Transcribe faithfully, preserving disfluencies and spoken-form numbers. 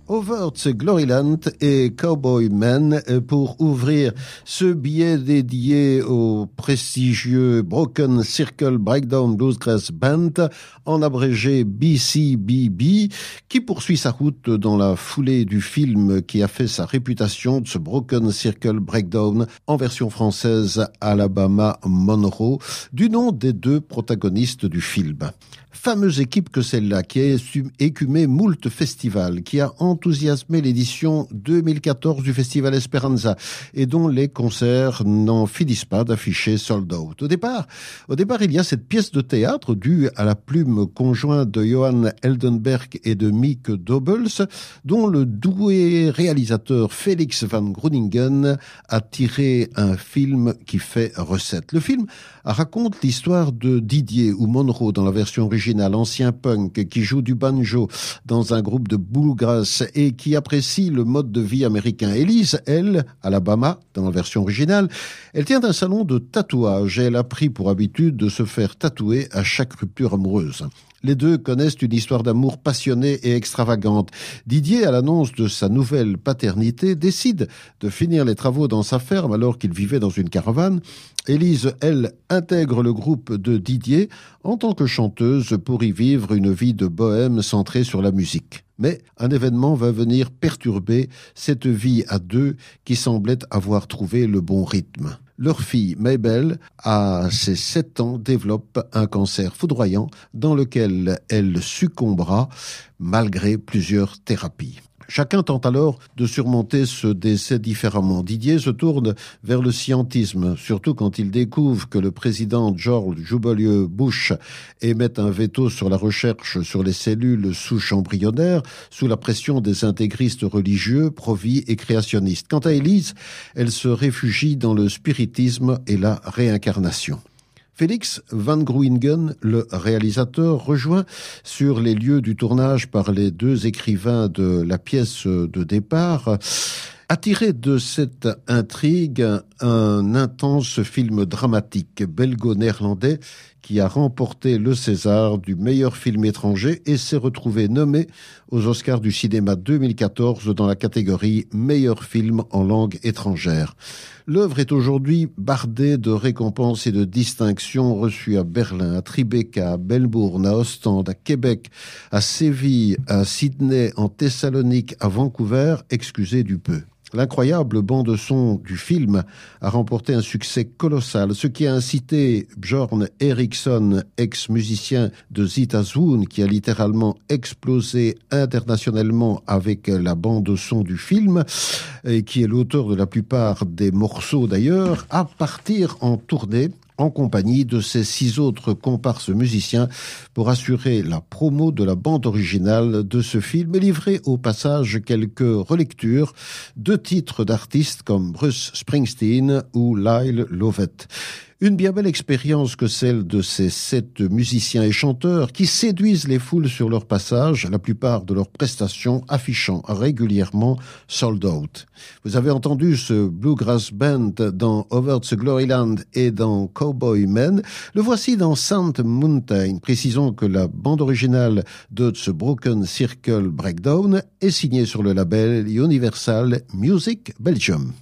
Over the Gloryland et Cowboy Man pour ouvrir ce billet dédié au prestigieux Broken Circle Breakdown Bluegrass Band, en abrégé B C B B, qui poursuit sa route dans la foulée du film qui a fait sa réputation de ce Broken Circle Breakdown en version française Alabama Monroe, du nom des deux protagonistes du film. Fameuse équipe que celle-là, qui a écumé moult festivals, qui a enthousiasmé l'édition deux mille quatorze du Festival Esperanza et dont les concerts n'en finissent pas d'afficher sold out. Au départ, au départ, il y a cette pièce de théâtre due à la plume conjointe de Johan Eldenberg et de Mick Dobbels, dont le doué réalisateur Félix van Groeningen a tiré un film qui fait recette. Le film raconte l'histoire de Didier ou Monroe dans la version originale, ancien punk qui joue du banjo dans un groupe de bluegrass et qui apprécie le mode de vie américain. Elise, elle, Alabama, dans la version originale, elle tient un salon de tatouage et elle a pris pour habitude de se faire tatouer à chaque rupture amoureuse. Les deux connaissent une histoire d'amour passionnée et extravagante. Didier, à l'annonce de sa nouvelle paternité, décide de finir les travaux dans sa ferme alors qu'il vivait dans une caravane. Élise, elle, intègre le groupe de Didier en tant que chanteuse pour y vivre une vie de bohème centrée sur la musique. Mais un événement va venir perturber cette vie à deux qui semblait avoir trouvé le bon rythme. Leur fille, Mabel, à ses sept ans, développe un cancer foudroyant dans lequel elle succombera malgré plusieurs thérapies. Chacun tente alors de surmonter ce décès différemment. Didier se tourne vers le scientisme, surtout quand il découvre que le président George W. Bush émet un veto sur la recherche sur les cellules souches embryonnaires sous la pression des intégristes religieux, pro-vie et créationnistes. Quant à Elise, elle se réfugie dans le spiritisme et la réincarnation. Félix van Groeningen, le réalisateur, rejoint sur les lieux du tournage par les deux écrivains de la pièce de départ, attiré de cette intrigue, un intense film dramatique belgo-néerlandais qui a remporté le César du meilleur film étranger et s'est retrouvé nommé aux Oscars du cinéma deux mille quatorze dans la catégorie meilleur film en langue étrangère. L'œuvre est aujourd'hui bardée de récompenses et de distinctions reçues à Berlin, à Tribeca, à Melbourne, à Ostende, à Québec, à Séville, à Sydney, en Thessalonique, à Vancouver, excusez du peu. L'incroyable bande-son du film a remporté un succès colossal, ce qui a incité Björn Eriksson, ex-musicien de Zita Swoon, qui a littéralement explosé internationalement avec la bande-son du film, et qui est l'auteur de la plupart des morceaux d'ailleurs, à partir en tournée en compagnie de ses six autres comparses musiciens pour assurer la promo de la bande originale de ce film et livrer au passage quelques relectures de titres d'artistes comme Bruce Springsteen ou Lyle Lovett. Une bien belle expérience que celle de ces sept musiciens et chanteurs qui séduisent les foules sur leur passage, la plupart de leurs prestations affichant régulièrement sold out. Vous avez entendu ce Bluegrass Band dans Over the Gloryland et dans Cowboy Man. Le voici dans Sand Mountain. Précisons que la bande originale de ce Broken Circle Breakdown est signée sur le label Universal Music Belgium.